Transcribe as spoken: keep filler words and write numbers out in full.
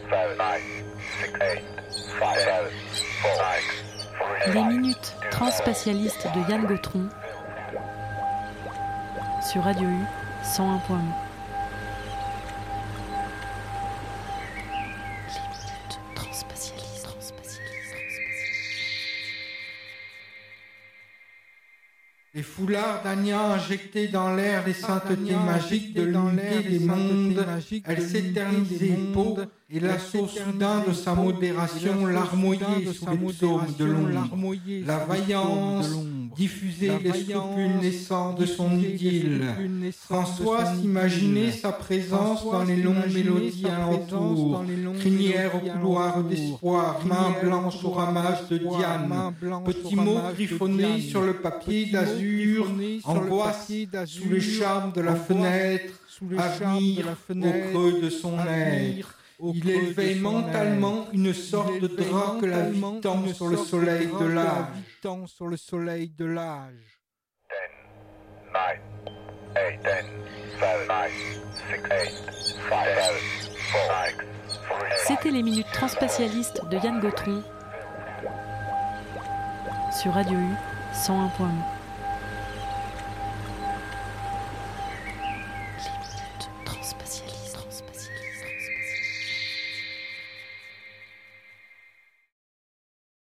Les minutes transspatialistes de Yann Gautron sur Radio U cent un point un. Les foulards d'Anya injectaient dans l'air les saintetés magiques de l'unité des mondes, elle s'éternisait peau, et l'assaut soudain de sa modération larmoyait sous les psaumes de l'ombre. La vaillance diffusait les scrupules naissants de son idylle. François s'imaginait sa présence dans les longues mélodies alentours, crinière au couloir d'espoir, main blanche au ramasse de Diane, petits mots griffonnés sur le papier d'azur, angoisse sous les charmes de la fenêtre, avenir au creux de son être. Il élevait mentalement une sorte de drap que la vie tend sur le soleil de l'âge. sur le soleil de l'âge. C'était les minutes transspatialistes de Yann Gautron sur Radio U cent un point un.